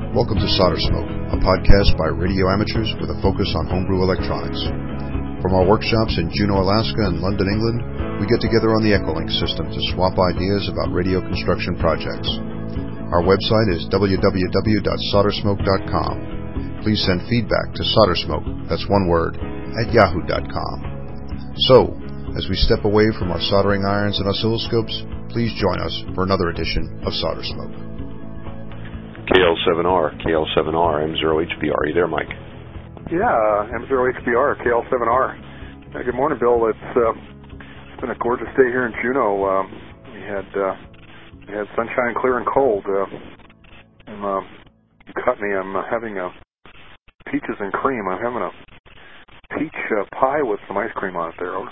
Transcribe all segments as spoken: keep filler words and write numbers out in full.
Welcome to Solder Smoke, a podcast by radio amateurs with a focus on homebrew electronics. From our workshops in Juneau, Alaska and London, England, we get together on the Echolink system to swap ideas about radio construction projects. Our website is w w w dot solder smoke dot com. Please send feedback to soldersmoke, that's one word, at yahoo dot com. So, as we step away from our soldering irons and oscilloscopes, please join us for another edition of Solder Smoke. K L seven R, K L seven R, M zero H B R. Are you there, Mike? Yeah, uh, M zero H B R, K L seven R. Uh, good morning, Bill. It's, uh, it's been a gorgeous day here in Juneau. Um, we had uh, we had sunshine, clear and cold. Uh, and, uh, you cut me. I'm uh, having a peaches and cream. I'm having a peach uh, pie with some ice cream on it there.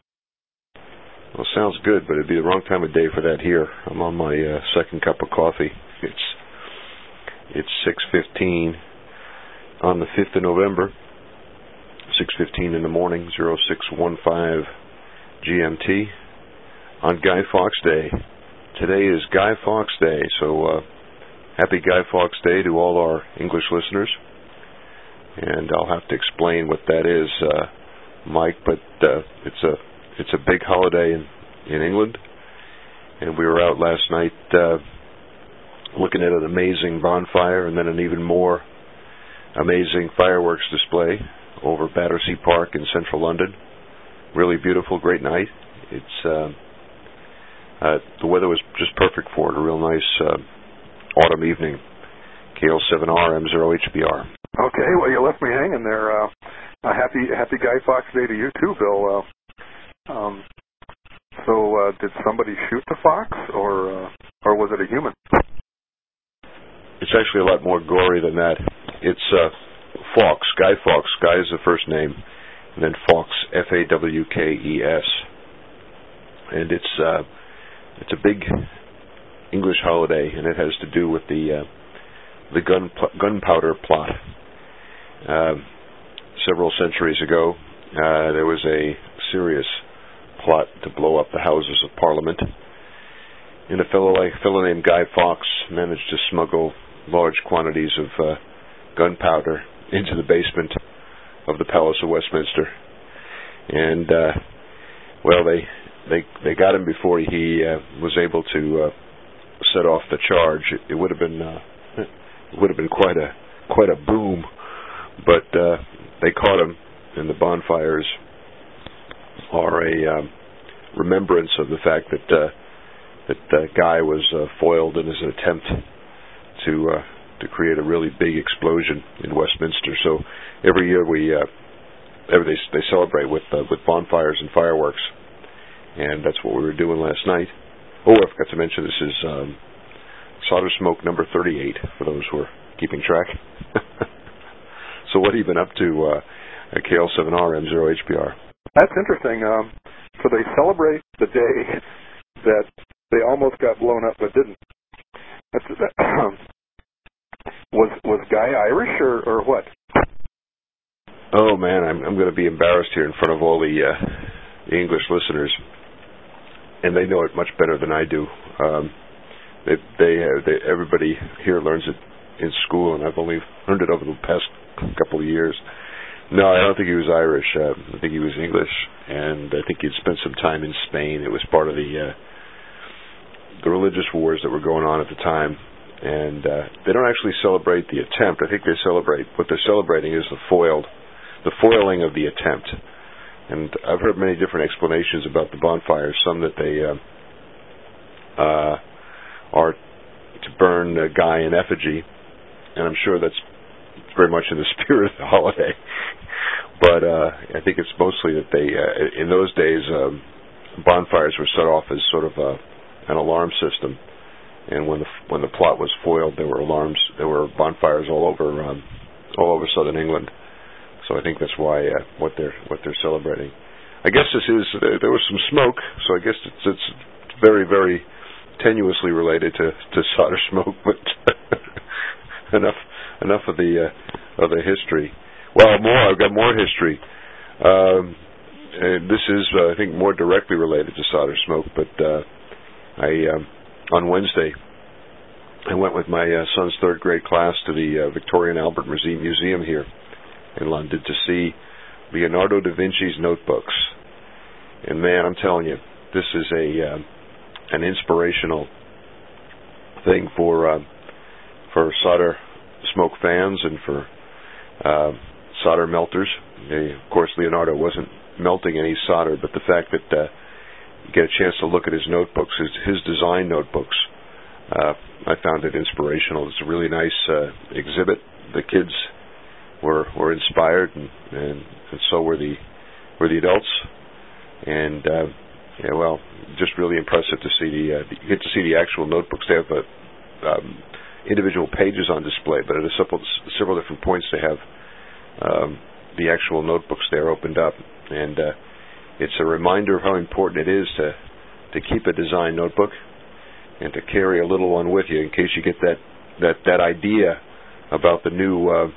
Well, sounds good, but it'd be the wrong time of day for that here. I'm on my uh, second cup of coffee. It's It's six fifteen on the fifth of November, six fifteen in the morning, oh six fifteen G M T, on Guy Fawkes Day. Today is Guy Fawkes Day, so uh, happy Guy Fawkes Day to all our English listeners. And I'll have to explain what that is, uh, Mike, but uh, it's a it's a big holiday in, in England, and we were out last night uh, looking at an amazing bonfire and then an even more amazing fireworks display over Battersea Park in central London. Really beautiful, great night. It's uh, uh, the weather was just perfect for it. A real nice uh, autumn evening. K L seven R, M zero H B R. Okay, well, you left me hanging there. Uh, a happy Happy Guy Fawkes Day to you too, Bill. Uh, um, so, uh, did somebody shoot the fox, or uh, or was it a human? It's actually a lot more gory than that. It's uh, Fawkes, Guy Fawkes. Guy is the first name, and then Fawkes, F A W K E S. And it's uh, it's a big English holiday, and it has to do with the uh, the gun pl- gunpowder plot. Uh, several centuries ago, uh, there was a serious plot to blow up the Houses of Parliament, and a fellow, like, fellow named Guy Fawkes managed to smuggle large quantities of uh, gunpowder into the basement of the Palace of Westminster, and uh, well, they they they got him before he uh, was able to uh, set off the charge. It, it would have been uh, it would have been quite a quite a boom, but uh, they caught him, and the bonfires are a um, remembrance of the fact that uh, that uh, Guy was uh, foiled in his attempt to uh, to create a really big explosion in Westminster. So every year we uh, every, they they celebrate with uh, with bonfires and fireworks, and that's what we were doing last night. Oh, I forgot to mention this is um, Solder Smoke number thirty-eight for those who are keeping track. So what have you been up to uh, at K L seven R, M zero H B R? That's interesting. Um, so they celebrate the day that they almost got blown up but didn't. That's, that, was was Guy Irish or, or what? Oh man, I'm I'm going to be embarrassed here in front of all the uh, the English listeners, and they know it much better than I do. Um, they they, uh, they everybody here learns it in school, and I've only learned it over the past couple of years. No, I don't think he was Irish. Uh, I think he was English, and I think he'd spent some time in Spain. It was part of the uh, the religious wars that were going on at the time, and uh, they don't actually celebrate the attempt. I think they celebrate, what they're celebrating is the foiled, the foiling of the attempt. And I've heard many different explanations about the bonfires, some that they uh, uh, are to burn a Guy in effigy, and I'm sure that's very much in the spirit of the holiday. But uh, I think it's mostly that they, uh, in those days, um, bonfires were set off as sort of a an alarm system, and when the when the plot was foiled, there were alarms, there were bonfires all over um, all over southern England. So I think that's why uh, what they're what they're celebrating. I guess this is uh, there was some smoke, so I guess it's, it's very very tenuously related to, to solder smoke, but enough enough of the uh, of the history. Well, more I've got more history. Um, and this is uh, I think more directly related to solder smoke, but. Uh, I um, on Wednesday I went with my uh, son's third grade class to the uh, Victoria and Albert Museum here in London to see Leonardo da Vinci's notebooks. And man, I'm telling you, this is a uh, an inspirational thing for uh, for solder smoke fans and for uh, solder melters. They, of course, Leonardo wasn't melting any solder, but the fact that uh, you get a chance to look at his notebooks, his, his design notebooks, uh, I found it inspirational. It's a really nice uh, exhibit. The kids were were inspired, and, and, and so were the were the adults. And uh, yeah, well, just really impressive to see the. Uh, you get to see the actual notebooks. They have uh, um, individual pages on display, but at a several, several different points they have um, the actual notebooks there opened up, and uh, it's a reminder of how important it is to to keep a design notebook and to carry a little one with you in case you get that that, that idea about the new uh,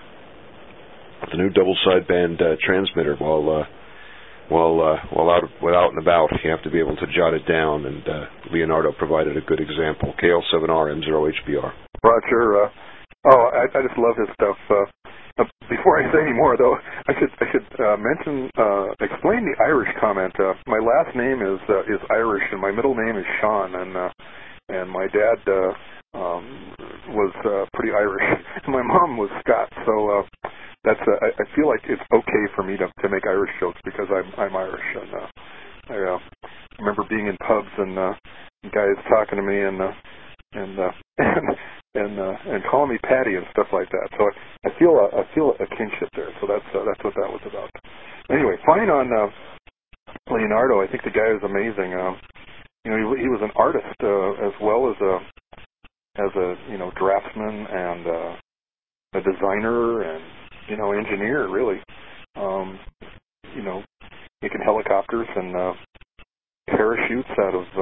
the new double sideband uh, transmitter while uh, while uh, while out while out and about. You have to be able to jot it down, and uh, Leonardo provided a good example. K L seven R M zero H B R. Roger. Uh, oh, I, I just love his stuff. Uh, uh, before I say any more, though, I should I should uh, mention uh, explain the Irish comment. Uh, my last name is uh, is Irish, and my middle name is Sean, and uh, and my dad uh, um, was uh, pretty Irish. My mom was Scots, so uh, that's uh, I, I feel like it's okay for me to to make Irish jokes because I'm I'm Irish, and uh, I uh, remember being in pubs and uh, guys talking to me and uh, and uh, and and, uh, and calling me Patty and stuff like that. So I, I feel a, I feel a kinship there. So that's uh, that's what that was about. Anyway, fine on uh, Leonardo. I think the guy is amazing. Um, you know, he, he was an artist uh, as well as a as a you know draftsman and uh, a designer and you know engineer really. Um, you know, making helicopters and uh, parachutes out of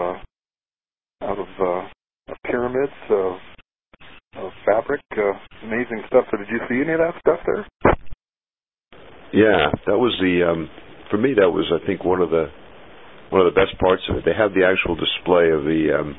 uh, out of uh, pyramids of, of fabric. Uh, amazing stuff. So, did you see any of that stuff there? Yeah, that was the. Um, for me, that was I think one of the one of the best parts of it. They have the actual display of the um,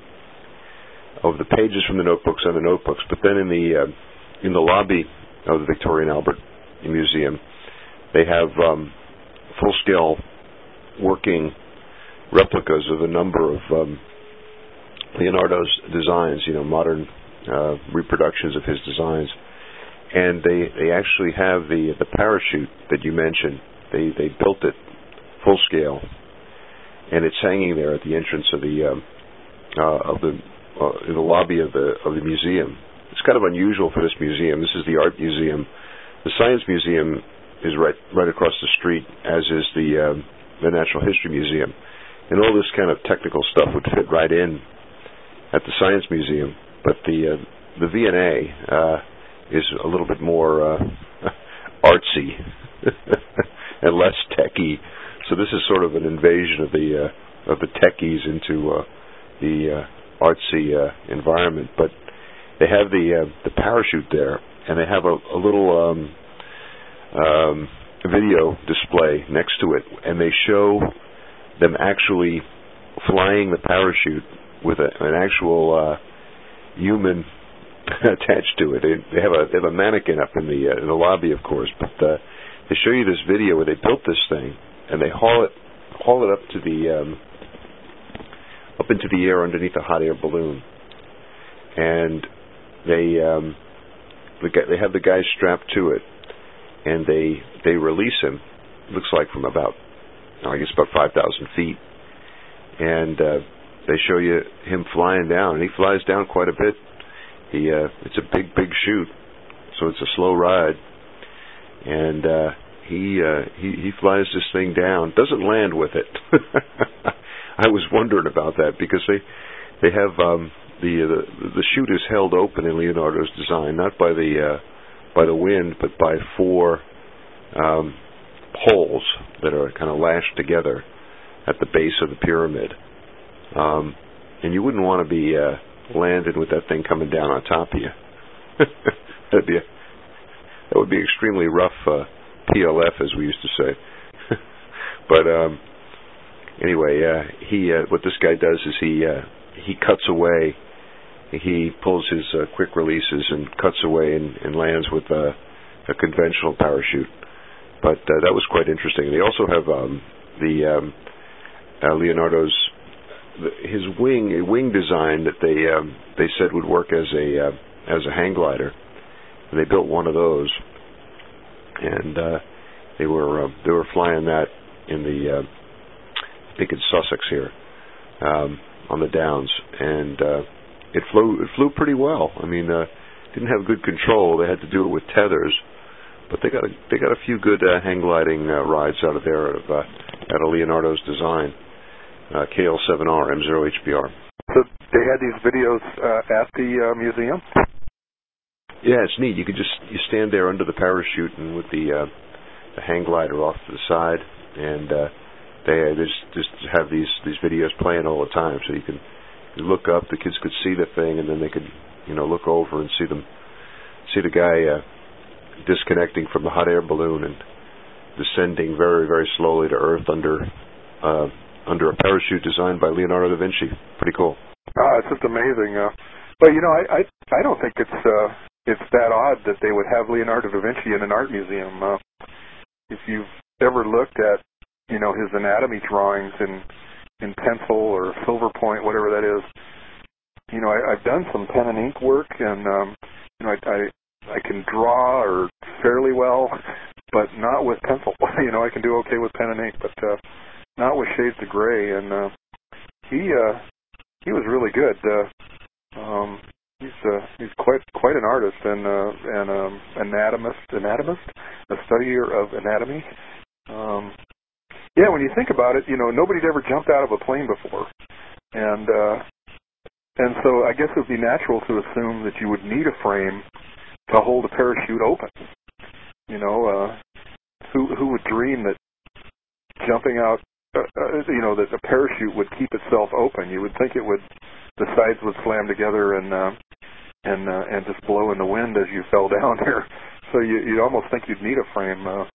of the pages from the notebooks on the notebooks, but then in the uh, in the lobby of the Victoria and Albert Museum, they have um, full-scale working replicas of a number of um, Leonardo's designs. You know, modern uh, reproductions of his designs, and they they actually have the the parachute that you mentioned. They they built it full scale, and it's hanging there at the entrance of the um, uh, of the uh, in the lobby of the of the museum. It's kind of unusual for this museum. This is the art museum. The science museum is right right across the street, as is the um, the Natural History Museum, and all this kind of technical stuff would fit right in at the science museum. But the uh, the V and A uh, is a little bit more uh, artsy and less techy. So this is sort of an invasion of the uh, of the techies into uh, the uh, artsy uh, environment. But they have the uh, the parachute there, and they have a, a little um, um, video display next to it, and they show them actually flying the parachute with a, an actual uh, human attached to it. They, they have a they have a mannequin up in the uh, in the lobby, of course, but uh, they show you this video where they built this thing and they haul it haul it up to the um, up into the air underneath a hot air balloon, and they um, the guy, they have the guy strapped to it, and they they release him. Looks like from about I guess about five thousand feet, and uh, they show you him flying down, and he flies down quite a bit. He uh, it's a big big chute, so it's a slow ride, and uh, he uh, he he flies this thing down. Doesn't land with it. I was wondering about that because they they have um, the, the the chute is held open in Leonardo's design, not by the uh, by the wind, but by four um, poles that are kind of lashed together at the base of the pyramid. Um, and you wouldn't want to be uh, landed with that thing coming down on top of you. That'd be a, that would be extremely rough uh, P L F, as we used to say. But um, anyway, uh, he uh, what this guy does is he uh, he cuts away he pulls his uh, quick releases and cuts away and, and lands with a, a conventional parachute. But uh, that was quite interesting. They also have um, the um, uh, Leonardo's the, his wing a wing design that they um, they said would work as a uh, as a hang glider. And they built one of those, and uh, they were uh, they were flying that in the uh, I think in Sussex here um, on the Downs, and uh, it flew it flew pretty well. I mean, uh, didn't have good control. They had to do it with tethers, but they got a, they got a few good uh, hang gliding uh, rides out of there out of, uh, out of Leonardo's design. Uh, K L seven R M zero H B R. So they had these videos uh, at the uh, museum? Yeah, it's neat. You could just you stand there under the parachute and with the uh, the hang glider off to the side, and uh, they uh, just just have these these videos playing all the time. So you can you look up, the kids could see the thing, and then they could you know look over and see them see the guy uh, disconnecting from the hot air balloon and descending very very slowly to Earth under. Uh, under a parachute designed by Leonardo da Vinci. Pretty cool. Uh, it's just amazing. Uh, but, you know, I, I I don't think it's uh, it's that odd that they would have Leonardo da Vinci in an art museum. Uh, if you've ever looked at, you know, his anatomy drawings in, in pencil or silver point, whatever that is, you know, I, I've done some pen and ink work, and, um, you know, I, I, I can draw or fairly well, but not with pencil. You know, I can do okay with pen and ink, but... Uh, not with shades of gray, and uh, he uh, he was really good. Uh, um, he's uh, he's quite quite an artist and uh, an um, anatomist, anatomist, a studier of anatomy. Um, yeah, when you think about it, you know nobody'd ever jumped out of a plane before, and uh, and so I guess it would be natural to assume that you would need a frame to hold a parachute open. You know, uh, who who would dream that jumping out Uh, uh, you know, that the parachute would keep itself open. You would think it would, the sides would slam together and uh, and uh, and just blow in the wind as you fell down there. So you, you'd almost think you'd need a frame. Uh,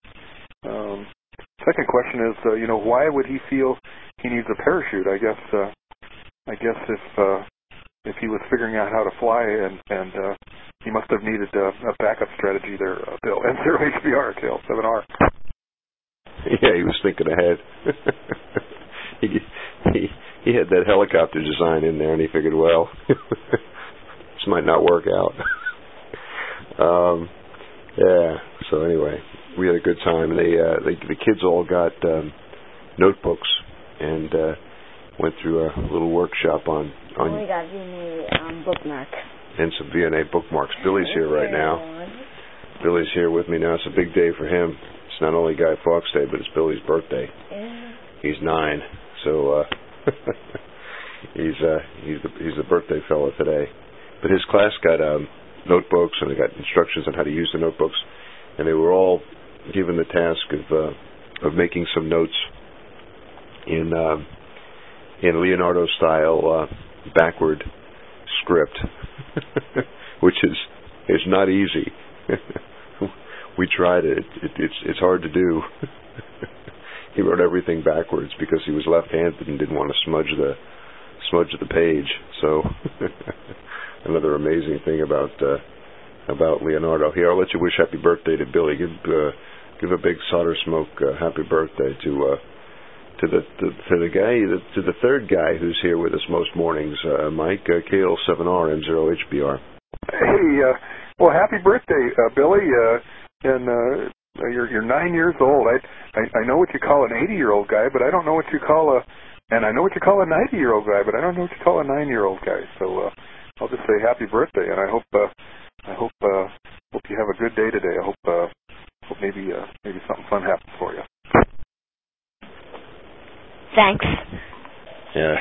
um, second question is, uh, you know, why would he feel he needs a parachute? I guess, uh, I guess if uh, if he was figuring out how to fly, and and uh, he must have needed uh, a backup strategy there, uh, Bill. M zero H B R, K L seven R. Yeah, he was thinking ahead. he, he he had that helicopter design in there, and he figured, well, this might not work out. um, yeah. So anyway, we had a good time. They, uh, they the kids all got um, notebooks and uh, went through a little workshop on on. We got V N A um, bookmark. And some V N A bookmarks. Billy's here right now. Billy's here with me now. It's a big day for him. It's not only Guy Fawkes Day, but it's Billy's birthday. Yeah. He's nine, so uh, he's uh, he's the he's the birthday fellow today. But his class got um, notebooks, and they got instructions on how to use the notebooks, and they were all given the task of uh, of making some notes in uh, in Leonardo style uh, backward script, which is is not easy. We tried it. It, it. It's it's hard to do. He wrote everything backwards because he was left-handed and didn't want to smudge the smudge the page. So another amazing thing about uh, about Leonardo. Here, I'll let you wish happy birthday to Billy. Give uh, give a big solder smoke uh, happy birthday to uh, to the to, to the guy to the third guy who's here with us most mornings, uh, Mike uh, K L seven R M zero H B R. Hey, uh, well, happy birthday, uh, Billy. Uh, and uh, you're you're nine years old. I, I I know what you call an eighty-year-old guy, but I don't know what you call a, and I know what you call a ninety-year-old guy, but I don't know what you call a nine-year-old guy. So uh, I'll just say happy birthday, and I hope uh, I hope uh, hope you have a good day today. I hope uh, hope maybe uh, maybe something fun happens for you. Thanks. Yeah.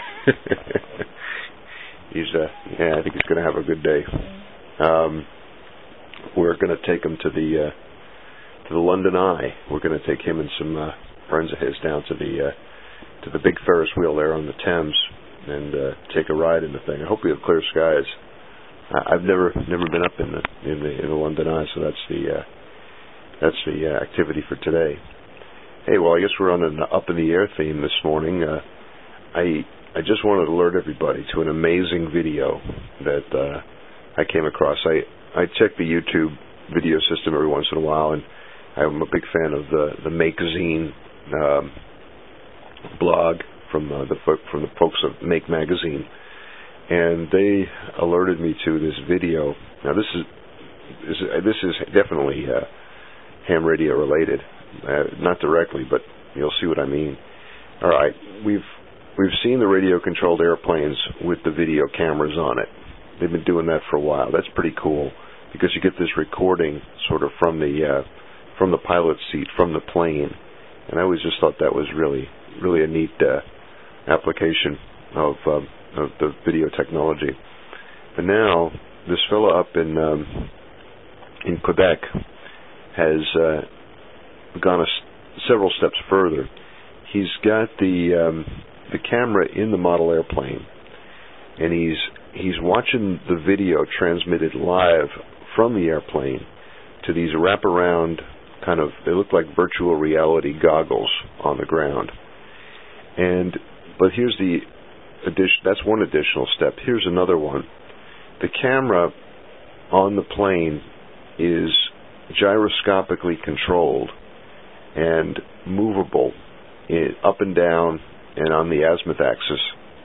he's uh yeah, I think he's going to have a good day. Um, we're going to take him to the. Uh, to the London Eye. We're going to take him and some uh, friends of his down to the uh, to the big Ferris wheel there on the Thames and uh, take a ride in the thing. I hope we have clear skies. I- I've never never been up in the in the in the London Eye, so that's the uh, that's the uh, activity for today. Hey, well, I guess we're on an up in the air theme this morning. Uh, I I I just wanted to alert everybody to an amazing video that uh, I came across. I, I check the YouTube video system every once in a while, and I'm a big fan of the the Make-Zine um, blog from uh, the from the folks of Make Magazine, and they alerted me to this video. Now this is this is, this is definitely uh, ham radio related, uh, not directly, but you'll see what I mean. All right, we've we've seen the radio-controlled airplanes with the video cameras on it. They've been doing that for a while. That's pretty cool because you get this recording sort of from the uh, from the pilot's seat, from the plane. And I always just thought that was really, really a neat uh, application of, um, of the video technology. But now, this fellow up in um, in Quebec has uh, gone a s- several steps further. He's got the um, the camera in the model airplane, and he's he's watching the video transmitted live from the airplane to these wraparound kind of, they look like virtual reality goggles on the ground. And but here's the addition. That's one additional step. Here's another one. The camera on the plane is gyroscopically controlled and movable in, up and down and on the azimuth axis.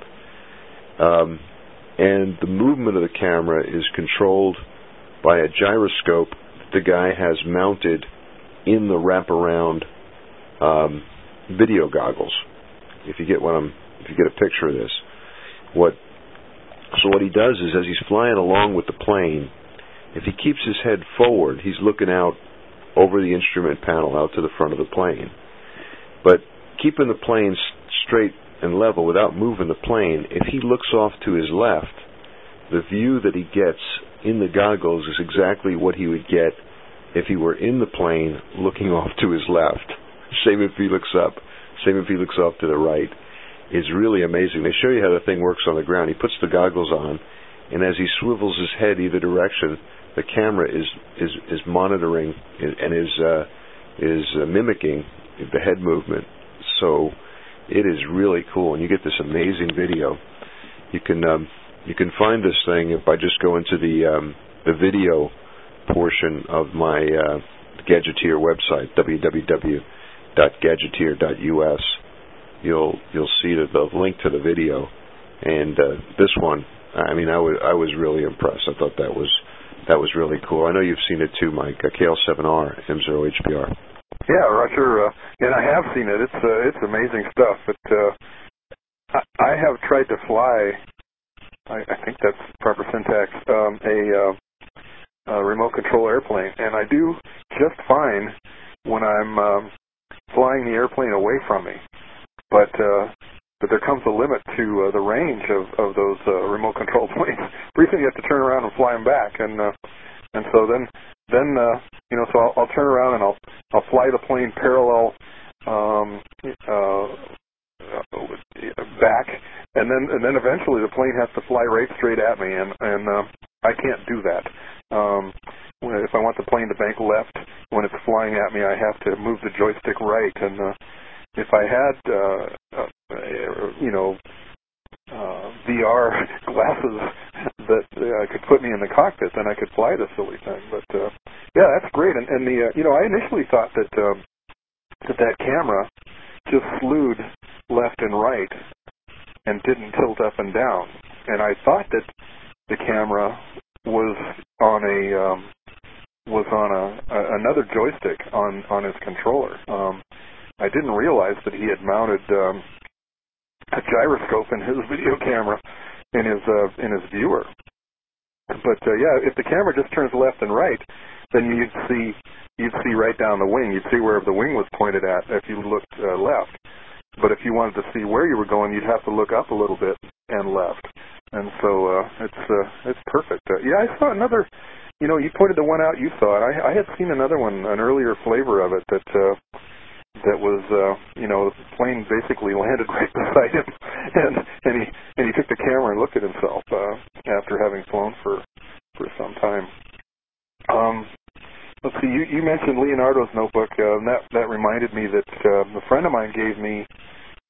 Um, and the movement of the camera is controlled by a gyroscope that the guy has mounted in the wraparound um, video goggles. If you get what I'm, if you get a picture of this, what so what he does is, as he's flying along with the plane, if he keeps his head forward, he's looking out over the instrument panel out to the front of the plane. But keeping the plane straight and level without moving the plane, if he looks off to his left, the view that he gets in the goggles is exactly what he would get if he were in the plane looking off to his left. Same if he looks up. Same if he looks off to the right. It's really amazing. They show you how the thing works on the ground. He puts the goggles on, and as he swivels his head either direction, the camera is is, is monitoring and is uh, is uh, mimicking the head movement. So it is really cool, and you get this amazing video. You can um, you can find this thing by just going to the um, the video portion of my uh, Gadgeteer website, w w w dot gadgeteer dot u s. You'll you'll see the, the link to the video, and uh, this one, I mean, I was I was really impressed. I thought that was that was really cool. I know you've seen it too, Mike. Uh, K L seven R M zero H P R. Yeah, Roger, uh, and I have seen it. It's uh, it's amazing stuff. But uh, I, I have tried to fly. I, I think that's proper syntax. Um, a, uh, a remote control airplane, and I do just fine when I'm um, flying the airplane away from me. But uh, but there comes a limit to uh, the range of of those uh, remote control planes. Pretty soon you have to turn around and fly them back, and uh, and so then then uh, you know so I'll, I'll turn around and I'll I'll fly the plane parallel um, uh, back, and then and then eventually the plane has to fly right straight at me, and and uh, I can't do that. Um, if I want the plane to bank left when it's flying at me, I have to move the joystick right, and uh, if I had, uh, uh, you know, uh, V R glasses that uh, could put me in the cockpit, then I could fly this silly thing. But uh, yeah, that's great. And, and the, uh, you know, I initially thought that um, that that camera just slewed left and right and didn't tilt up and down. And I thought that the camera was on a um, was on a, a another joystick on on his controller. Um, I didn't realize that he had mounted um, a gyroscope in his video camera in his uh, in his viewer. But uh, yeah, if the camera just turns left and right, then you'd see you'd see right down the wing. You'd see where the wing was pointed at if you looked uh, left. But if you wanted to see where you were going, you'd have to look up a little bit and left. And so uh, it's uh, it's perfect. Uh, yeah, I saw another. You know, you pointed the one out you saw it. I, I had seen another one, an earlier flavor of it that. Uh, That was, uh, you know, the plane basically landed right beside him, and and he and he took the camera and looked at himself uh, after having flown for for some time. Um, let's see, you, you mentioned Leonardo's notebook, uh, and that that reminded me that uh, a friend of mine gave me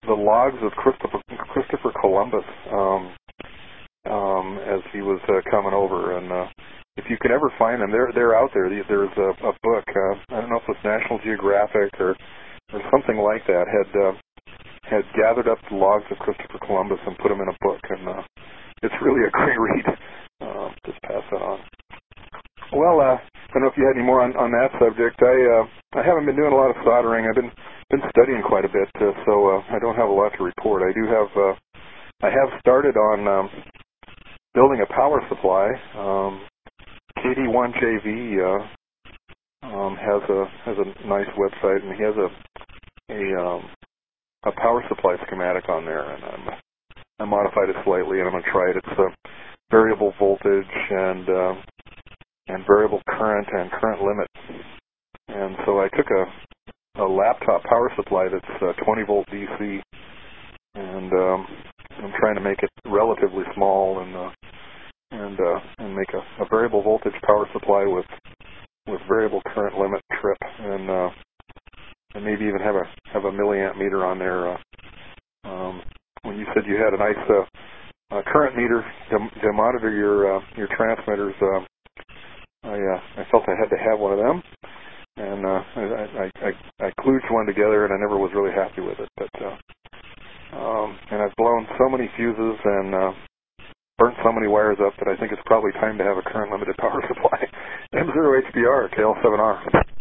the logs of Christopher Christopher Columbus um, um, as he was uh, coming over, and uh, if you can ever find them, they're they're out there. There's a, a book. Uh, I don't know if it was National Geographic or or something like that had uh, had gathered up the logs of Christopher Columbus and put them in a book, and uh, it's really a great read. Uh, just pass that on. Well, uh, I don't know if you had any more on, on that subject. I uh, I haven't been doing a lot of soldering. I've been been studying quite a bit, uh, so uh, I don't have a lot to report. I do have uh, I have started on um, building a power supply. Um, K D one J V uh, um, has a has a nice website, and he has a a um, a power supply schematic on there, and I'm, I modified it slightly, and I'm going to try it. It's a variable voltage and uh, and variable current and current limit. And so I took a, a laptop power supply that's uh, twenty volt D C, and um, I'm trying to make it relatively small and uh, and uh, and make a, a variable voltage power supply with with variable current limit trip, and uh, and maybe even have a have a milliamp meter on there. Uh, um, when you said you had a nice uh, uh, current meter to, to monitor your uh, your transmitters. Uh, I uh, I felt I had to have one of them, and uh, I, I, I I kludged one together, and I never was really happy with it. But uh, um, and I've blown so many fuses and uh, burnt so many wires up that I think it's probably time to have a current limited power supply. M zero H B R, K L seven R.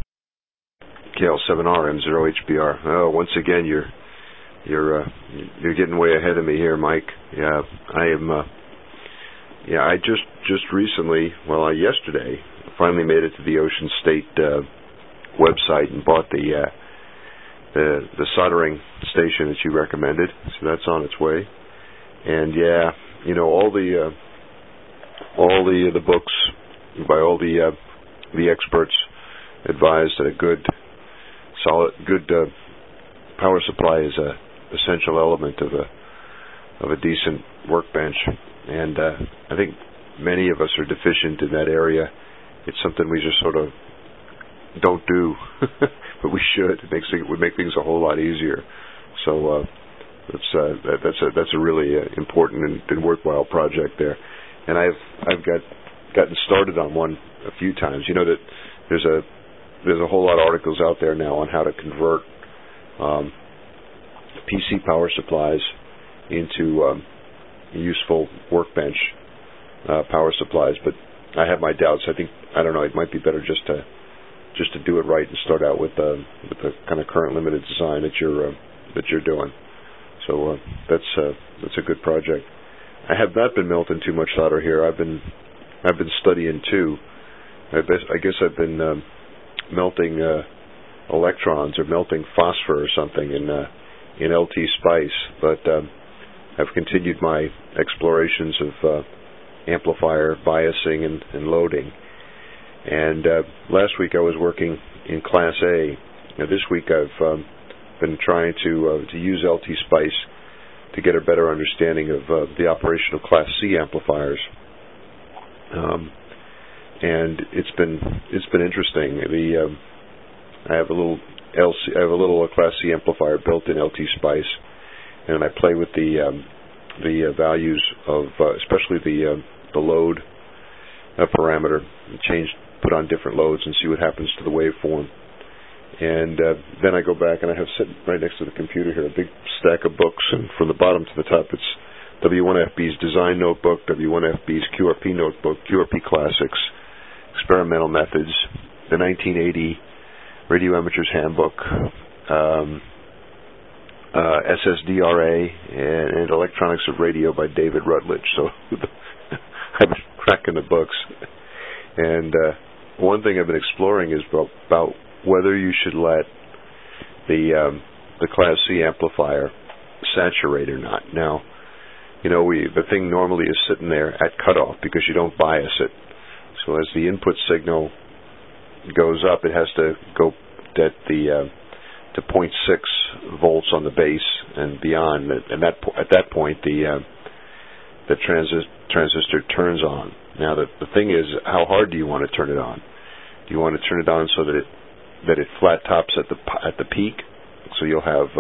K L seven R, M zero H B R. Oh, once again, you're you're uh, you're getting way ahead of me here, Mike. Yeah, I am. Uh, yeah, I just just recently, well, uh, yesterday, finally made it to the Ocean State uh, website and bought the uh, the the soldering station that you recommended. So that's on its way. And yeah, you know, all the uh, all the the books by all the uh, the experts advise that a good solid good uh, power supply is a essential element of a of a decent workbench. And uh, I think many of us are deficient in that area. It's something we just sort of don't do, but we should. It makes it would make things a whole lot easier. So uh, that's uh, that, that's a that's a really uh, important and, and worthwhile project there. And I've I've got gotten started on one a few times. You know that there's a there's a whole lot of articles out there now on how to convert um, P C power supplies into um, useful workbench uh, power supplies, but I have my doubts. I think I don't know. It might be better just to just to do it right and start out with uh, with the kind of current limited design that you're uh, that you're doing. So uh, that's uh, that's a good project. I have not been melting too much solder here. I've been I've been studying too. I, best, I guess I've been um, melting uh, electrons or melting phosphor or something in uh, in L T Spice, but um, I've continued my explorations of uh, amplifier biasing and, and loading. And uh, last week I was working in Class A. Now this week I've um, been trying to uh, to use L T Spice to get a better understanding of uh, the operation of Class C amplifiers. Um, and it's been it's been interesting. The um, I have a little L C, I have a little uh, Class C amplifier built in L T Spice, and I play with the um, the uh, values of uh, especially the uh, the load uh, parameter, change, put on different loads, and see what happens to the waveform. And uh, then I go back and I have sitting right next to the computer here a big stack of books, and from the bottom to the top it's W one F B's Design Notebook, W one F B's Q R P Notebook, Q R P Classics, Experimental Methods, the nineteen eighty Radio Amateur's Handbook, um, uh, S S D R A, and, and Electronics of Radio by David Rutledge. So I've been cracking the books. And uh, one thing I've been exploring is about, about whether you should let the um, the Class C amplifier saturate or not. Now, you know, we the thing normally is sitting there at cutoff because you don't bias it. So as the input signal goes up, it has to go at the uh, to zero point six volts on the base and beyond. And that at that point, the uh, the transi- transistor turns on. Now, the the thing is, how hard do you want to turn it on? Do you want to turn it on so that it that it flat tops at the at the peak, so you'll have uh,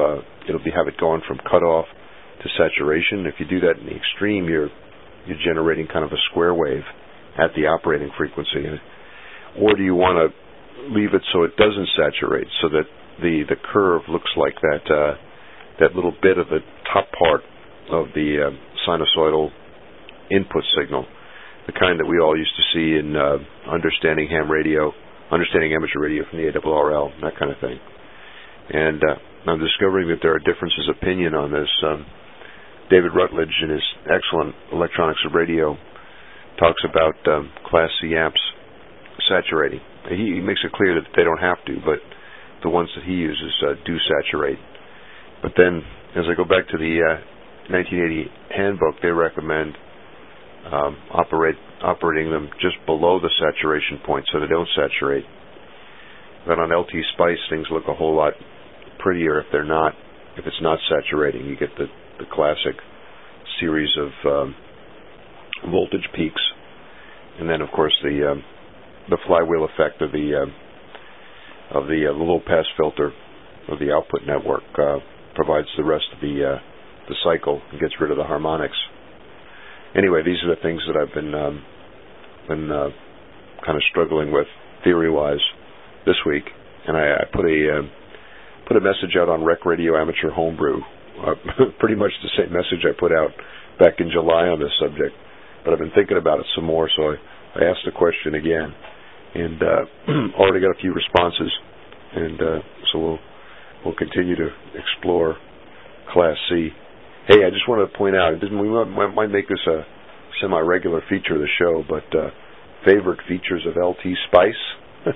it'll be have it going from cutoff to saturation. If you do that in the extreme, you're you're generating kind of a square wave at the operating frequency. Or do you want to leave it so it doesn't saturate, so that the, the curve looks like that uh, that little bit of the top part of the uh, sinusoidal input signal, the kind that we all used to see in uh, understanding ham radio, understanding amateur radio from the A R R L, that kind of thing. And uh, I'm discovering that there are differences of opinion on this. Um, David Rutledge, in his excellent Electronics of Radio, talks about um, Class C amps saturating. He, he makes it clear that they don't have to, but the ones that he uses uh, do saturate. But then, as I go back to the uh, nineteen eighty handbook, they recommend um, operate operating them just below the saturation point so they don't saturate. Then on L T Spice, things look a whole lot prettier if they're not, if it's not saturating. You get the, the classic series of um, voltage peaks, and then of course the um, the flywheel effect of the uh, of the uh, low pass filter of the output network uh, provides the rest of the uh, the cycle and gets rid of the harmonics. Anyway, these are the things that I've been um, been uh, kind of struggling with theory-wise this week, and I, I put a uh, put a message out on Rec Radio Amateur Homebrew, uh, pretty much the same message I put out back in July on this subject, but I've been thinking about it some more, so I, I asked the question again, and uh, already got a few responses, and uh, so we'll we'll continue to explore Class C. Hey, I just wanted to point out, we might, might make this a semi-regular feature of the show, but uh, favorite features of L T Spice.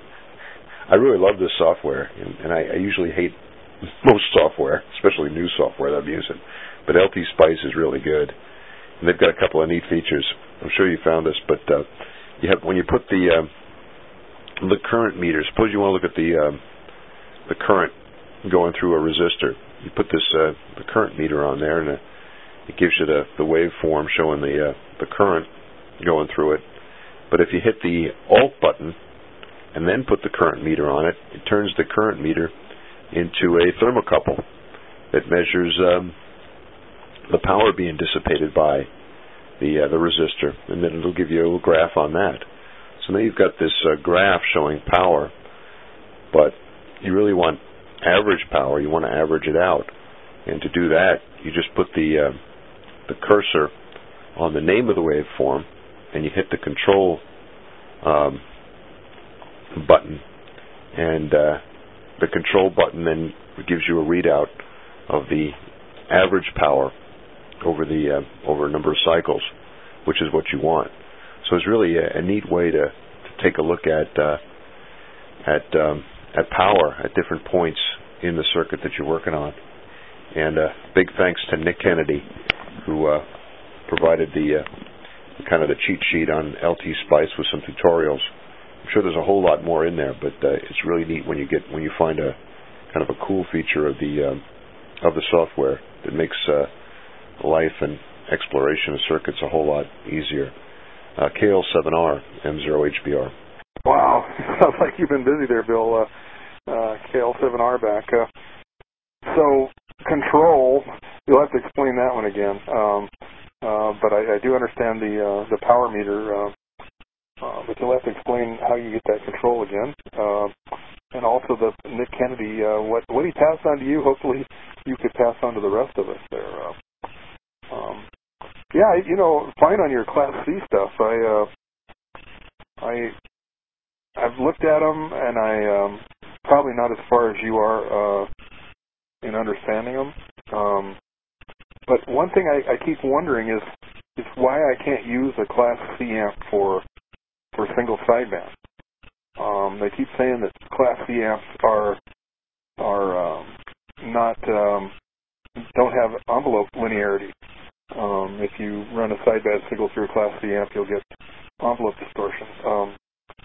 I really love this software, and, and I, I usually hate most software, especially new software that I'm using, but L T Spice is really good, and they've got a couple of neat features. I'm sure you found this, but uh, you have when you put the uh, the current meter. Suppose you want to look at the uh, the current going through a resistor. You put this uh, the current meter on there, and uh, it gives you the, the waveform showing the uh, the current going through it. But if you hit the Alt button and then put the current meter on it, it turns the current meter into a thermocouple that measures um, the power being dissipated by the uh, the resistor, and then it'll give you a little graph on that. So now you've got this uh, graph showing power, but you really want average power. You want to average it out, and to do that, you just put the uh, the cursor on the name of the waveform, and you hit the control um, button, and uh, the control button then gives you a readout of the average power over the uh, over a number of cycles, which is what you want. So it's really a, a neat way to, to take a look at uh, at um, at power at different points in the circuit that you're working on. And uh, big thanks to Nick Kennedy, who uh, provided the uh, kind of the cheat sheet on L T Spice with some tutorials. I'm sure there's a whole lot more in there, but uh, it's really neat when you get when you find a kind of a cool feature of the um, of the software that makes uh, life and exploration of circuits a whole lot easier. Uh, K L seven R M zero H B R. Wow, sounds like you've been busy there, Bill. Uh, uh, K L seven R back. Uh, so control, you'll have to explain that one again. Um, uh, but I, I do understand the uh, the power meter. Uh, uh, but you'll have to explain how you get that control again. Uh, and also the Nick Kennedy, uh, what what he passed on to you, hopefully you could pass on to the rest of us there. Uh, um, yeah, you know, fine on your Class C stuff. I uh, I I've looked at them, and I um, probably not as far as you are uh, in understanding them. Um, but one thing I, I keep wondering is is why I can't use a Class C amp for for single sideband. Um, they keep saying that Class C amps are are um, not um, don't have envelope linearity. Um, if you run a sideband signal through a Class C amp, you'll get envelope distortion. Um,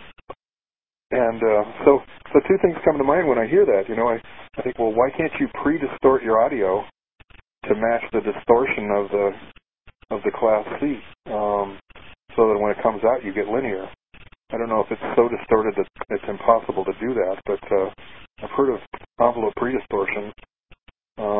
and uh, so, so two things come to mind when I hear that. You know, I, I think, well, why can't you pre-distort your audio to match the distortion of the of the Class C, um, so that when it comes out, you get linear? I don't know if it's so distorted that it's impossible to do that, but uh, I've heard of envelope pre-distortion. Um,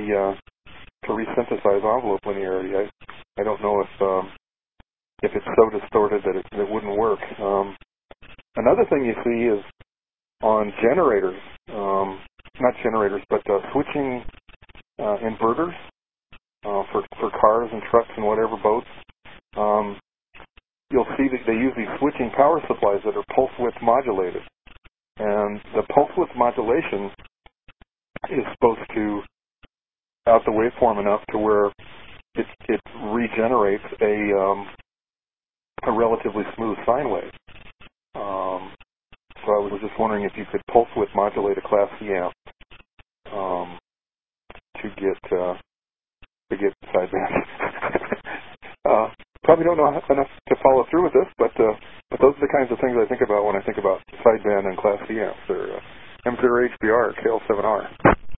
uh, to resynthesize envelope linearity. I I don't know if um, if it's so distorted that it, it wouldn't work. Um, another thing you see is on generators, um, not generators, but uh, switching uh, inverters uh, for for cars and trucks and whatever boats. Um, you'll see that they use these switching power supplies that are pulse width modulated. And the pulse width modulation is supposed to out the waveform enough to where it, it regenerates a um, a relatively smooth sine wave. Um, so I was just wondering if you could pulse width modulate a Class C amp um, to get uh, to get sideband. uh, Probably don't know enough to follow through with this, but uh, but those are the kinds of things I think about when I think about sideband and Class C amps. They're uh, M zero H B R, K L seven R.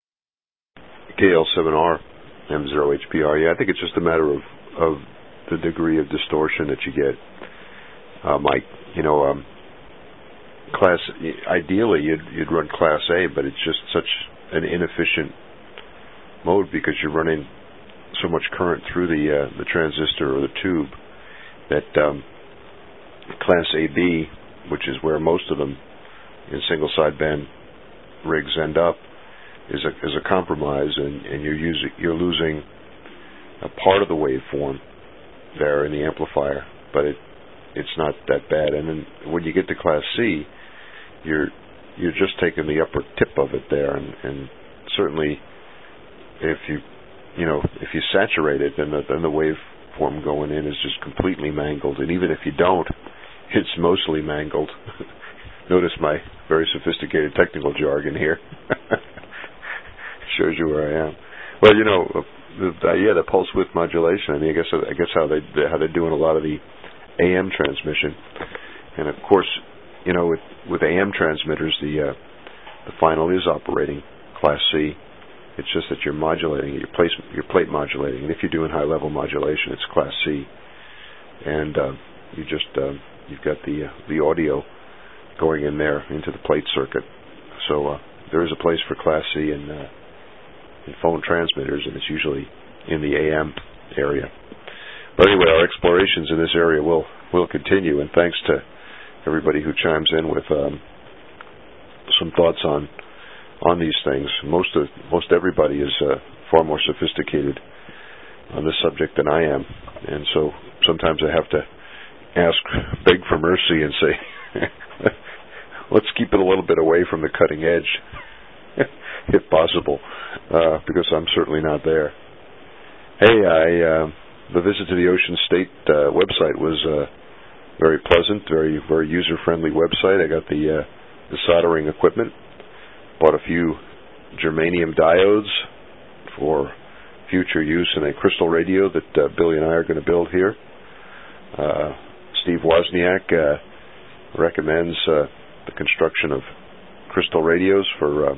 K L seven R, M zero H B R. Yeah, I think it's just a matter of, of the degree of distortion that you get. Uh, Mike, you know, um, class. Ideally, you'd you'd run Class A, but it's just such an inefficient mode because you're running so much current through the uh, the transistor or the tube that um, Class A B, which is where most of them in single sideband rigs end up, is a is a compromise, and, and you're using you're losing a part of the waveform there in the amplifier, but it it's not that bad. And then when you get to Class C, you're you're just taking the upper tip of it there, and, and certainly if you you know, if you saturate it, then the, then the waveform going in is just completely mangled. And even if you don't, it's mostly mangled. Notice my very sophisticated technical jargon here. Shows you where I am. Well, you know, the, the, yeah, the pulse width modulation. I mean, I guess I guess how they how they're doing a lot of the A M transmission, and of course, you know, with with A M transmitters, the uh, the final is operating Class C. It's just that you're modulating, your plate, your plate modulating. And if you're doing high-level modulation, it's Class C. And uh, you just uh, you've got the uh, the audio going in there into the plate circuit. So uh, there is a place for Class C in, uh, in phone transmitters, and it's usually in the A M area. But anyway, our explorations in this area will will continue. And thanks to everybody who chimes in with um, some thoughts on. on these things. Most of most everybody is uh, far more sophisticated on this subject than I am, and so sometimes I have to ask, beg for mercy, and say, let's keep it a little bit away from the cutting edge, if possible, uh, because I'm certainly not there. Hey, I uh, the visit to the Ocean State uh, website was uh, very pleasant, very very user-friendly website. I got the uh, the soldering equipment. Bought a few germanium diodes for future use in a crystal radio that uh, Billy and I are going to build here. Uh, Steve Wozniak uh, recommends uh, the construction of crystal radios for uh,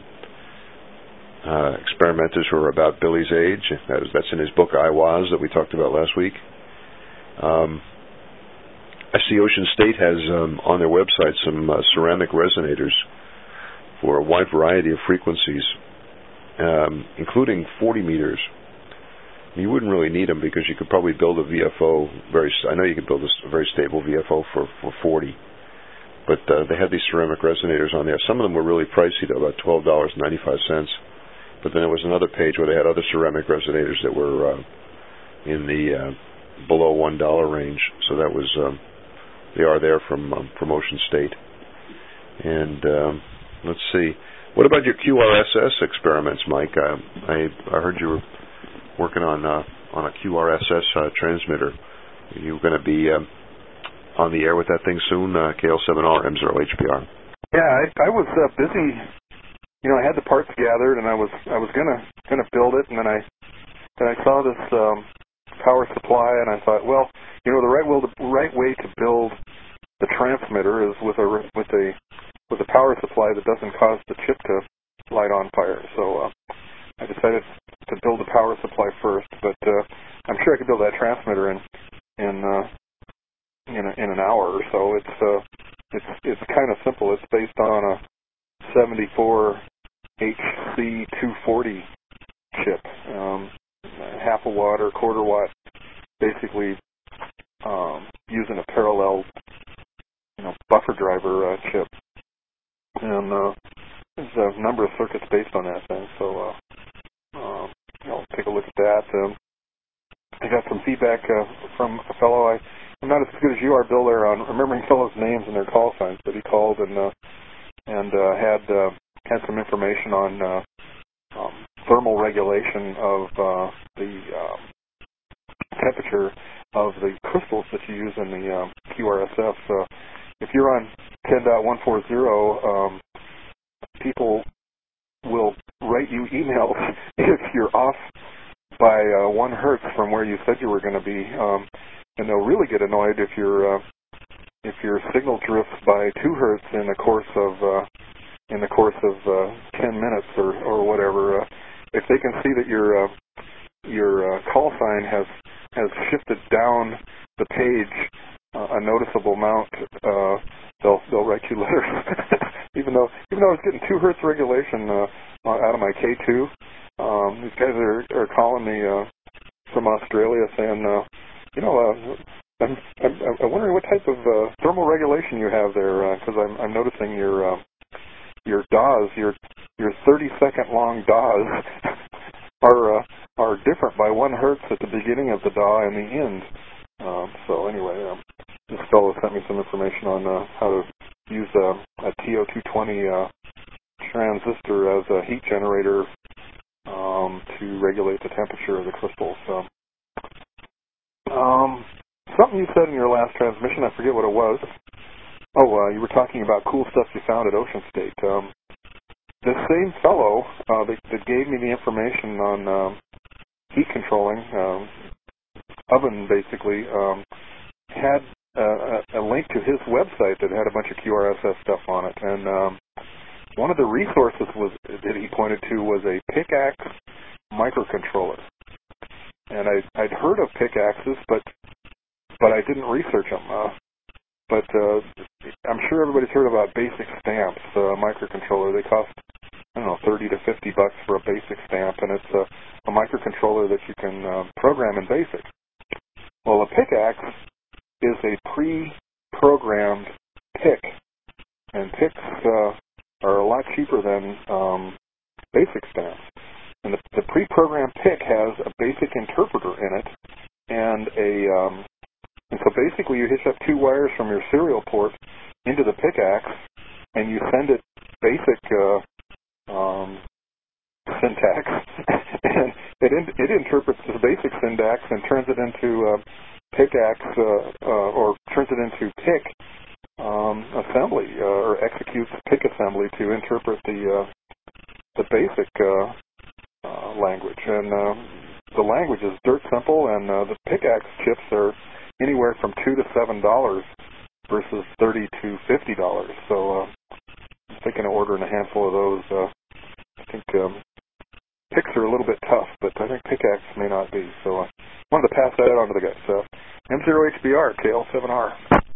uh, experimenters who are about Billy's age. That is, that's in his book I W A S that we talked about last week. Um, I see Ocean State has um, on their website some uh, ceramic resonators for a wide variety of frequencies, um, including forty meters. You wouldn't really need them because you could probably build a V F O. Very, I know you could build a very stable V F O for, for forty, but uh, they had these ceramic resonators on there. Some of them were really pricey, though, about twelve dollars and ninety-five cents. But then there was another page where they had other ceramic resonators that were uh, in the uh, below one dollar range. So that was um, they are there from um, from Ocean State. And um, let's see. What about your Q R S S experiments, Mike? Uh, I I heard you were working on uh, on a Q R S S uh, transmitter. Are you going to be um, on the air with that thing soon? Uh, K L seven R, M zero H B R. Yeah, I, I was uh, busy. You know, I had the parts gathered, and I was I was gonna gonna build it, and then I then I saw this um, power supply, and I thought, well, you know, the right way the right way to build the transmitter is with a with a with a power supply that doesn't cause the chip to light on fire. So uh, I decided to build a power supply first, but uh, I'm sure I could build that transmitter in in uh, in, a, in an hour or so. It's uh, it's it's kind of simple. It's based on a seventy-four H C two forty chip, um, half a watt or quarter watt, basically um, using a parallel, you know, buffer driver uh, chip. And uh, there's a number of circuits based on that thing. So, uh, um, you know, take a look at that. Um, I got some feedback uh, from a fellow. I, I'm not as good as you are, Bill, there on remembering fellows' names and their call signs, but he called and uh, and uh, had uh, had some information on uh, um, thermal regulation of uh, the um, temperature of the crystals that you use in the um, Q R S F. Uh, if you're on ten dot one forty, um, people will write you emails if you're off by uh, one hertz from where you said you were going to be, um, and they'll really get annoyed if your uh, if your signal drifts by two hertz in the course of uh, in the course of uh, ten minutes or or whatever. Uh, if they can see that your uh, your uh, call sign has has shifted down the page uh, a noticeable amount, uh, they'll they'll write you letters. even though even though I was getting two hertz regulation uh, out of my K two, um, these guys are are calling me uh, from Australia saying, uh, you know, uh, I'm, I'm I'm wondering what type of uh, thermal regulation you have there, because uh, I'm I'm noticing your uh, your D A Ws, your your thirty second long D A Ws are uh, are different by one hertz at the beginning of the D A W and the end. Um, so anyway, um, this fellow sent me some information on uh, how to use uh, a T O two twenty uh, transistor as a heat generator um, to regulate the temperature of the crystals. So, um, something you said in your last transmission, I forget what it was. Oh, uh, you were talking about cool stuff you found at Ocean State. Um, the same fellow uh, that, that gave me the information on um, heat controlling, um, oven basically, um, had uh, a, a link to his website that had a bunch of Q R S S stuff on it. And um, one of the resources was that he pointed to was a Pickaxe microcontroller. And I, I'd heard of pickaxes, but but I didn't research them. Uh, but uh, I'm sure everybody's heard about Basic Stamps uh, microcontroller. They cost, I don't know, thirty to fifty bucks for a Basic Stamp, and it's a, a microcontroller that you can uh, program in BASIC. Well, a Pickaxe is a pre-programmed pick, and picks uh, are a lot cheaper than um, Basic Stamps. And the, the pre-programmed pick has a BASIC interpreter in it, and a um, and so basically you hitch up two wires from your serial port into the Pickaxe, and you send it BASIC uh, um, syntax, and it in, it interprets the BASIC syntax and turns it into uh, Pickaxe uh, uh, or turns it into pick um, assembly uh, or executes pick assembly to interpret the uh, the BASIC uh, uh, language. And uh, the language is dirt simple, and uh, the Pickaxe chips are anywhere from two to seven dollars versus thirty to fifty dollars. So uh, I'm thinking of ordering a handful of those. Uh, I think um, picks are a little bit tough, but I think Pickaxe may not be. So I uh, wanted to pass that on to the guys. So M zero H B R, K L seven R.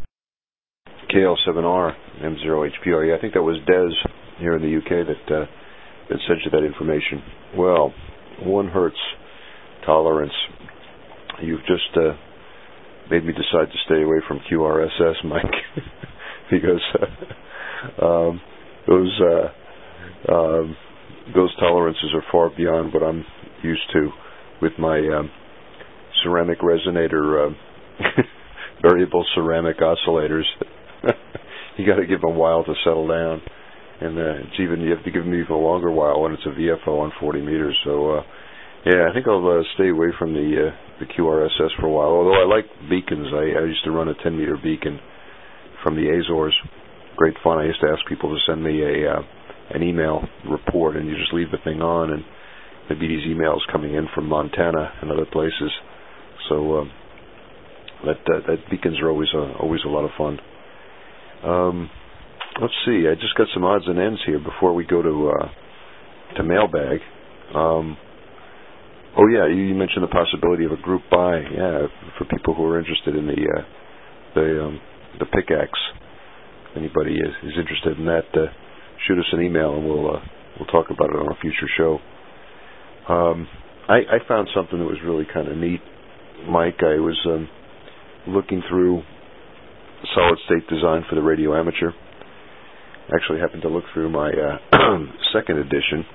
K L seven R, M zero H P R. Yeah, I think that was Des here in the U K that uh, that sent you that information. Well, one hertz tolerance. You've just uh, made me decide to stay away from Q R S S, Mike, because uh, um, those uh, um, those tolerances are far beyond what I'm used to with my um, ceramic resonator, uh, variable ceramic oscillators. You got to give them a while to settle down, and uh, it's even you have to give them even a longer while when it's a V F O on forty meters. So. Uh, Yeah, I think I'll uh, stay away from the uh, the Q R S S for a while. Although I like beacons, I, I used to run a ten meter beacon from the Azores. Great fun. I used to ask people to send me a uh, an email report, and you just leave the thing on, and there'd be these emails coming in from Montana and other places. So um, that uh, that beacons are always a, always a lot of fun. Um, let's see. I just got some odds and ends here before we go to uh, to mailbag. Um, Oh yeah, you mentioned the possibility of a group buy. Yeah, for people who are interested in the uh, the um, the Pickaxe. If anybody is, is interested in that, uh, shoot us an email and we'll uh, we'll talk about it on a future show. Um, I, I found something that was really kind of neat, Mike. I was um, looking through solid-state design for the Radio Amateur. Actually happened to look through my uh, second edition,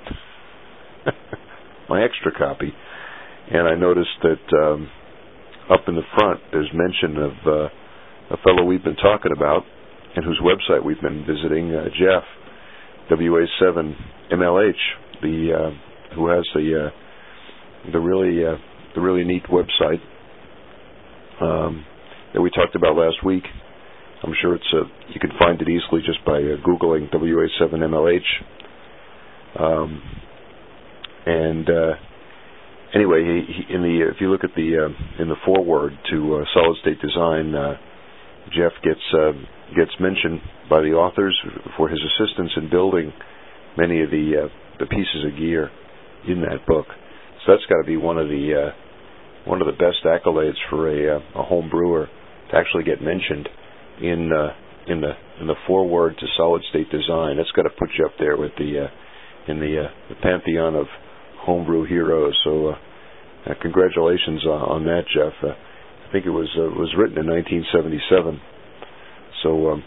my extra copy, and I noticed that um, up in the front there's mention of uh, a fellow we've been talking about and whose website we've been visiting, uh, Jeff, W A seven M L H, the uh, who has the uh, the really uh, the really neat website um, that we talked about last week. I'm sure it's uh, you can find it easily just by uh, googling W A seven M L H. Um, and uh, anyway, he, he, in the if you look at the uh, in the foreword to uh, Solid State Design, uh, Jeff gets uh, gets mentioned by the authors for his assistance in building many of the uh, the pieces of gear in that book. So that's got to be one of the uh, one of the best accolades for a, uh, a home brewer to actually get mentioned in uh, in the in the foreword to Solid State Design. That's got to put you up there with the uh, in the, uh, the pantheon of homebrew heroes. So uh, uh, congratulations uh, on that, Jeff. Uh, I think it was uh, was written in nineteen seventy-seven. So um,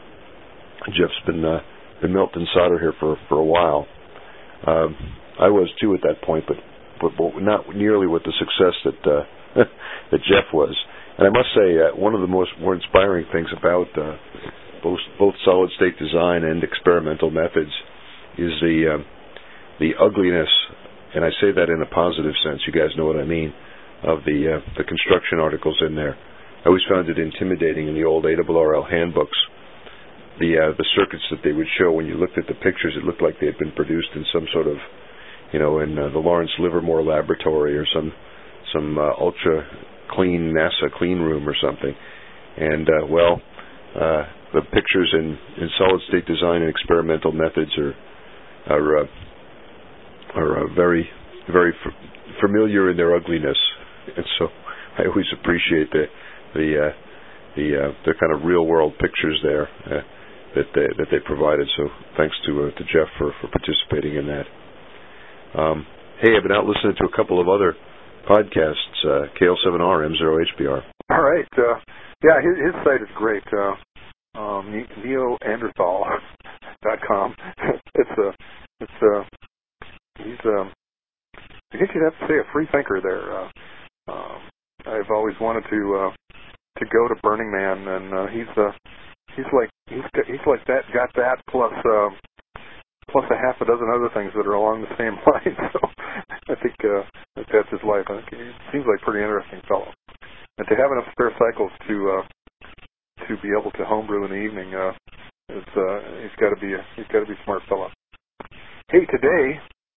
Jeff's been uh, been melting solder here for for a while. Um, I was too at that point, but but, but not nearly with the success that uh, that Jeff was. And I must say, uh, one of the most more inspiring things about uh, both both solid state design and experimental methods is the uh, the ugliness, and I say that in a positive sense. You guys know what I mean, of the uh, the construction articles in there. I always found it intimidating in the old A R R L handbooks. The uh, the circuits that they would show, when you looked at the pictures, it looked like they had been produced in some sort of, you know, in uh, the Lawrence Livermore laboratory or some some uh, ultra clean NASA clean room or something. And uh, well, uh, the pictures in, in solid state design and experimental methods are are uh, are uh, very very f- familiar in their ugliness, and so I always appreciate the the uh, the uh, the kind of real world pictures there uh, that they, that they provided. So thanks to uh, to Jeff for, for participating in that. Um, hey, I've been out listening to a couple of other podcasts, uh, K L seven R, M zero H B R. All right. Uh, yeah, his, his site is great. Uh, um, neo anderthal dot com. It's a, it's a, he's a, I guess you'd have to say a free thinker there. Uh, um, I've always wanted to uh, to go to Burning Man, and uh, he's uh, he's like he's he's like that. Got that plus. Uh, plus a half a dozen other things that are along the same line. So I think uh, that that's his life. I think he seems like a pretty interesting fellow. And to have enough spare cycles to uh, to be able to homebrew in the evening, uh, is uh, he's got to be a, he's got to be a smart fellow. Hey, today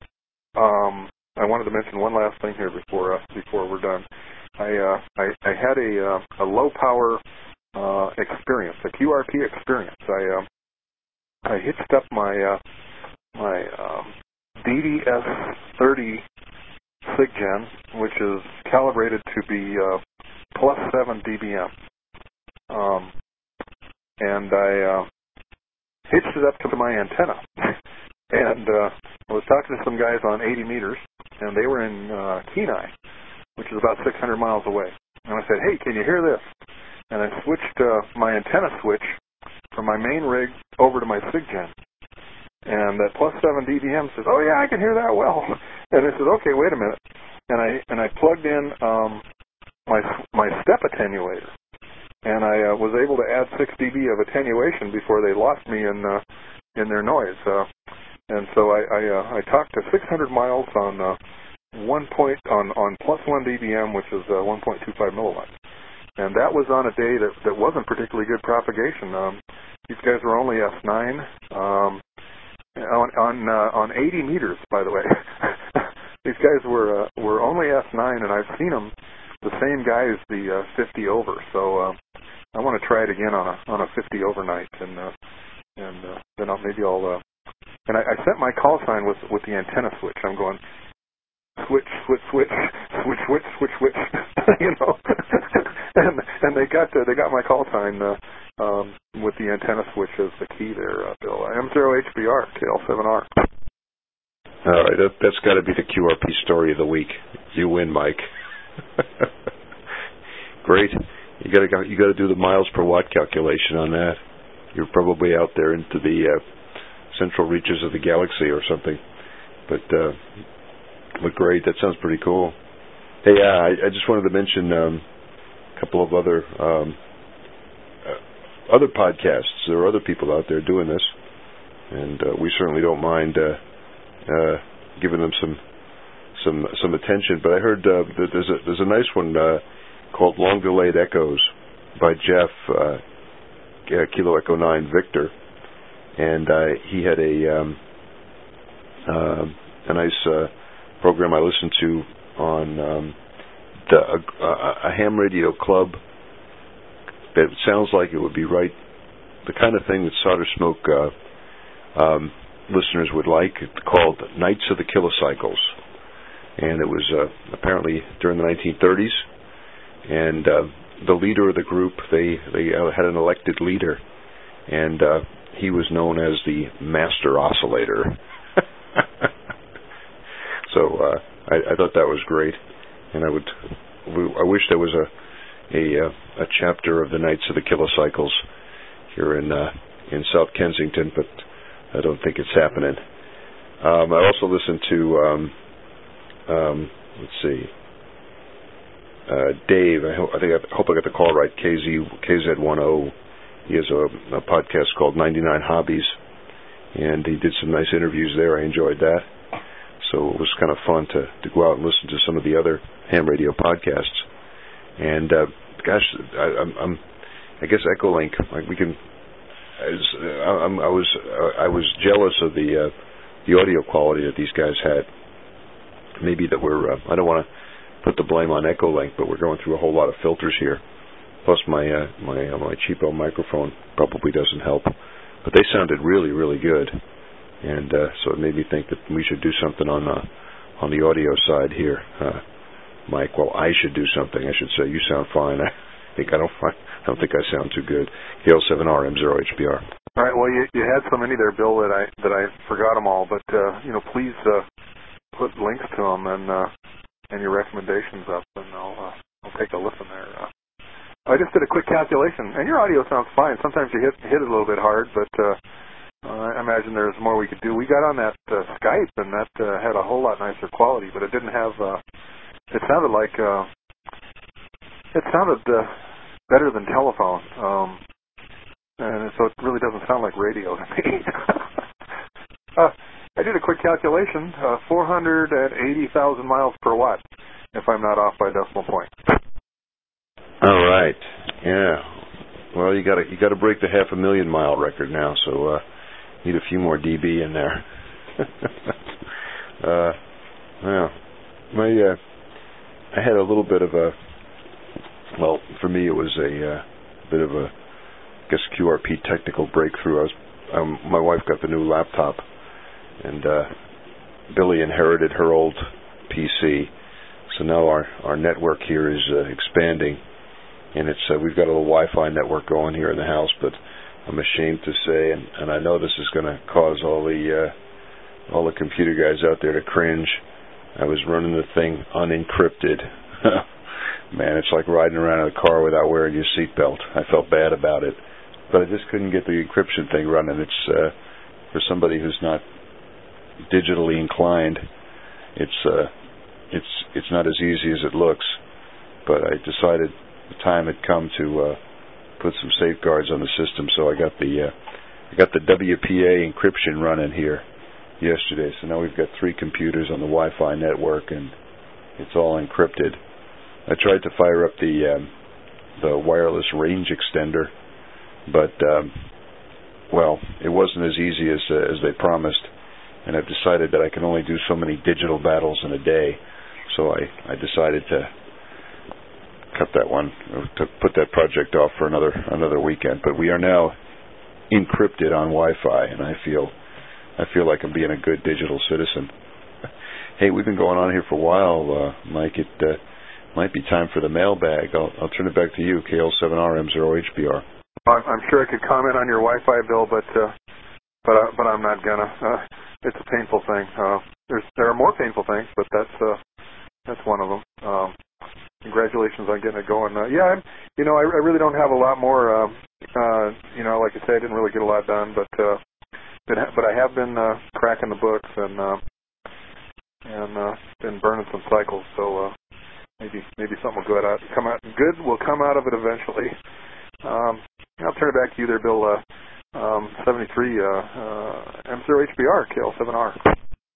um, I wanted to mention one last thing here before uh, before we're done. I uh, I, I had a uh, a low power uh, experience, a Q R P experience. I uh, I hitched up my uh, my um, D D S thirty SIGGEN, which is calibrated to be uh, plus seven D B M. Um, and I uh, hitched it up to my antenna. and uh, I was talking to some guys on eighty meters, and they were in uh, Kenai, which is about six hundred miles away. And I said, hey, can you hear this? And I switched uh, my antenna switch from my main rig over to my SIGGEN. And that plus seven D B M says, oh yeah, I can hear that well. And I said, okay, wait a minute. And I and I plugged in um, my my step attenuator, and I uh, was able to add six D B of attenuation before they lost me in uh, in their noise. Uh, and so I I, uh, I talked to six hundred miles on uh, one point on on plus one D B M, which is uh, one point two five milliwatts. And that was on a day that that wasn't particularly good propagation. Um, these guys were only S nine. Um, On on uh, on eighty meters, by the way. These guys were uh, were only S nine, and I've seen them, the same guys, the uh, fifty over. So uh, I want to try it again on a on a fifty overnight, and uh, and uh, then I'll, maybe I'll. Uh, and I, I set my call sign with with the antenna switch. I'm going switch switch switch switch switch switch switch, you know. and and they got uh, they got my call sign. Uh, Um, with the antenna switch as the key there, uh, Bill. M zero H B R, K L seven R. All right, that, that's got to be the Q R P story of the week. You win, Mike. Great. You got to you got to do the miles per watt calculation on that. You're probably out there into the uh, central reaches of the galaxy or something. But uh, but great. That sounds pretty cool. Hey, uh, I, I just wanted to mention um, a couple of other um, uh, other podcasts. There are other people out there doing this, and uh, we certainly don't mind uh, uh, giving them some some some attention. But I heard uh, that there's a there's a nice one uh, called Long Delayed Echoes by Jeff uh, Kilo Echo Nine Victor, and uh, he had a um, uh, a nice uh, program I listened to on um, the uh, a ham radio club that sounds like it would be right the kind of thing that Solder Smoke uh, um, listeners would like. It's called Knights of the Kilocycles, and it was uh, apparently during the nineteen thirties, and uh, the leader of the group, they they had an elected leader, and uh, he was known as the Master Oscillator. So uh, I, I thought that was great, and I would I wish there was a a, a chapter of the Knights of the Kilocycles here in uh, in South Kensington, but I don't think it's happening. Um, I also listened to um, um, let's see, uh, Dave. I, ho- I think I hope I got the call right. K Z K Z ten. He has a, a podcast called ninety-nine Hobbies, and he did some nice interviews there. I enjoyed that. So it was kind of fun to, to go out and listen to some of the other ham radio podcasts. And uh, gosh, I, I'm, I'm, I guess Echolink. Like we can, as, uh, I'm, I was, uh, I was jealous of the uh, the audio quality that these guys had. Maybe that we're. Uh, I don't want to put the blame on Echolink, but we're going through a whole lot of filters here. Plus, my uh, my uh, my cheapo microphone probably doesn't help. But they sounded really, really good. And uh, so it made me think that we should do something on the on the audio side here, uh, Mike. Well, I should do something. I should say you sound fine. I think I don't. I don't think I sound too good. K L seven R M zero H B R. All right. Well, you you had so many there, Bill, that I that I forgot them all. But uh, you know, please uh, put links to them and uh, and your recommendations up, and I'll uh, I'll take a listen there. Uh, I just did a quick calculation, and your audio sounds fine. Sometimes you hit hit it a little bit hard, but. Uh, Uh, I imagine there's more we could do. We got on that uh, Skype, and that uh, had a whole lot nicer quality, but it didn't have. Uh, it sounded like uh, it sounded uh, better than telephone, um, and so it really doesn't sound like radio to me. uh, I did a quick calculation: uh, four hundred eighty thousand miles per watt, if I'm not off by a decimal point. All right. Yeah. Well, you got to you got to break the half a million mile record now. So. Uh, Need a few more dB in there. uh, well, my uh, I had a little bit of a. Well, for me, it was a uh, bit of a, I guess, Q R P technical breakthrough. I was, um, my wife got the new laptop, and uh, Billy inherited her old P C. So now our, our network here is uh, expanding, and it's uh, we've got a little Wi-Fi network going here in the house, but. I'm ashamed to say, and, and I know this is going to cause all the uh, all the computer guys out there to cringe. I was running the thing unencrypted. Man, it's like riding around in a car without wearing your seatbelt. I felt bad about it, but I just couldn't get the encryption thing running. It's uh, for somebody who's not digitally inclined. It's uh, it's it's not as easy as it looks. But I decided the time had come to. Uh, put some safeguards on the system, so I got the uh, I got the W P A encryption running here yesterday. So now we've got three computers on the Wi-Fi network, and it's all encrypted. I tried to fire up the um, the wireless range extender, but um, well, it wasn't as easy as uh, as they promised, and I've decided that I can only do so many digital battles in a day, so I, I decided to cut that one, to put that project off for another another weekend. But we are now encrypted on Wi-Fi, and I feel I feel like I'm being a good digital citizen. Hey, we've been going on here for a while, uh, Mike. It uh, might be time for the mailbag. I'll, I'll turn it back to you, K L seven R M zero H B R. I'm sure I could comment on your Wi-Fi, Bill, but uh, but uh, but I'm not gonna. Uh, it's a painful thing. Uh, there's there are more painful things, but that's uh, that's one of them. Um, congratulations on getting it going. Uh, yeah, I'm, you know, I, I really don't have a lot more. Uh, uh, you know, like I said, I didn't really get a lot done, but uh, but, but I have been uh, cracking the books and uh, and uh, been burning some cycles. So uh, maybe maybe something will good out come out. Good will come out of it eventually. Um, I'll turn it back to you there, Bill. Uh, um, seventy-three uh, uh, M zero H B R K L seven R.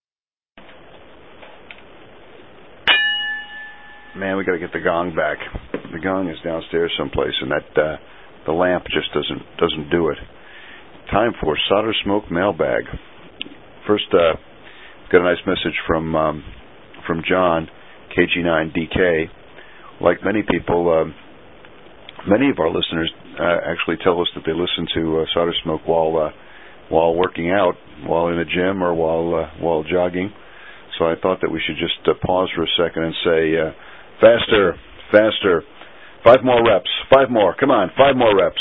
Man, we got to get the gong back. The gong is downstairs someplace, and that uh, the lamp just doesn't doesn't do it. Time for Solder Smoke Mailbag. First, uh, got a nice message from um, from John, K G nine D K. Like many people, uh, many of our listeners uh, actually tell us that they listen to uh, Solder Smoke while uh, while working out, while in the gym, or while uh, while jogging. So I thought that we should just uh, pause for a second and say, uh, faster, faster, five more reps, five more, come on, five more reps.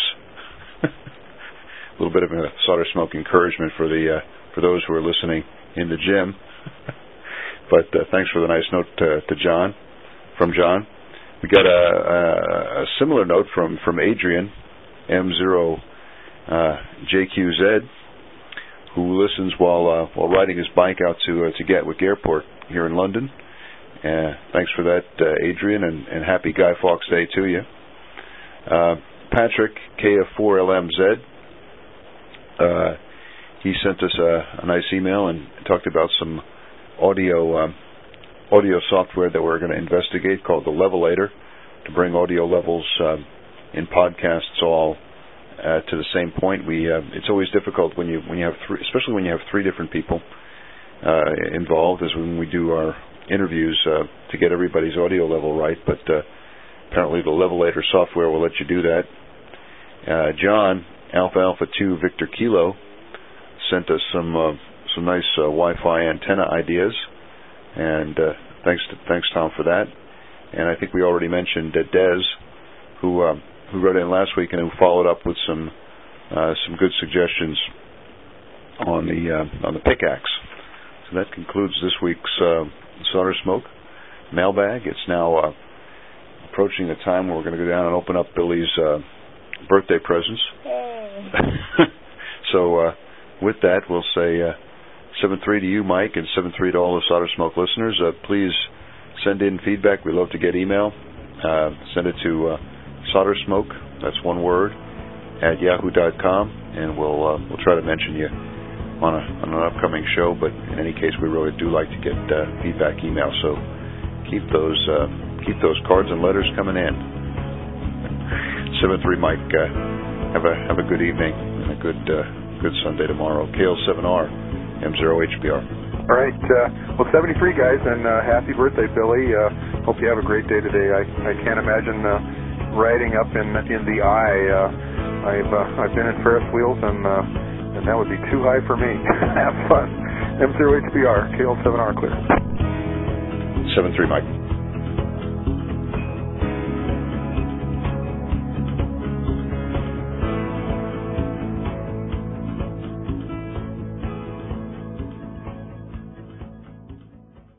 A little bit of a Solder Smoke encouragement for the uh, for those who are listening in the gym. But uh, thanks for the nice note to, to John, from John. We got a, a, a similar note from, from Adrian, M zero J Q Z, who listens while uh, while riding his bike out to uh, to Gatwick Airport here in London. Uh, thanks for that, uh, Adrian, and, and happy Guy Fawkes Day to you. Uh, Patrick, K F four L M Z, uh, he sent us a, a nice email and talked about some audio um, audio software that we're going to investigate called the Levelator to bring audio levels um, in podcasts all uh, to the same point. We uh, it's always difficult when you when you have three, especially when you have three different people uh, involved, as when we do our interviews uh, to get everybody's audio level right. But uh, apparently the Levelator software will let you do that. Uh, John, Alpha Alpha two Victor Kilo, sent us some uh, some nice uh, Wi-Fi antenna ideas, and uh, thanks to, thanks Tom for that. And I think we already mentioned uh, Des, who uh, who wrote in last week and who followed up with some uh, some good suggestions on the uh, on the pickaxe. So that concludes this week's uh, Solder Smoke Mailbag. It's now uh, approaching the time where we're going to go down and open up Billy's uh, birthday presents. Hey. So uh, with that, we'll say uh, seven three to you, Mike, and seven three to all the Solder Smoke listeners. Uh, please send in feedback. We love to get email. Uh, send it to uh, Solder Smoke, that's one word, at yahoo dot com, and we'll uh, we'll try to mention you on, a, on an upcoming show. But in any case, we really do like to get uh, feedback email. So keep those uh, keep those cards and letters coming in. seven three, Mike. Uh, have a have a good evening and a good uh, good Sunday tomorrow. K L seven R, M zero H B R. All right. Uh, well, seventy-three, guys, and uh, happy birthday, Billy. Uh, hope you have a great day today. I, I can't imagine uh, riding up in in the eye. Uh, I've uh, I've been in Ferris wheels, and uh, and that would be too high for me. Have fun. M zero H B R, K L seven R clear. seven three, Mike.